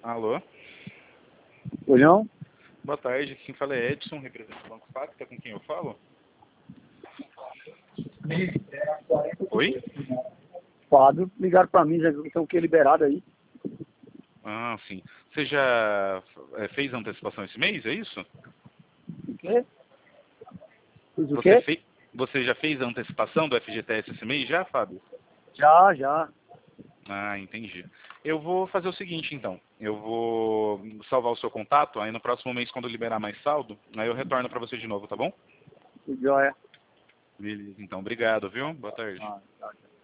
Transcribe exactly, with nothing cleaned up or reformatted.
Alô? Oi, não? Boa tarde, quem fala é Edson, representante do Banco Facta, com quem eu falo? Oi? Fábio, ligaram pra mim, já viu que estão o que liberado aí. Ah, sim. Você já é, fez antecipação esse mês, é isso? O quê? Fiz o Você, quê? fe... Você já fez a antecipação do F G T S esse mês já, Fábio? Já, já. Ah, entendi. Eu vou fazer o seguinte, então. Eu vou salvar o seu contato, aí no próximo mês, quando liberar mais saldo, aí eu retorno pra você de novo, tá bom? Tudo jóia. Beleza, então. Obrigado, viu? Boa tarde. Ah, tá, tá.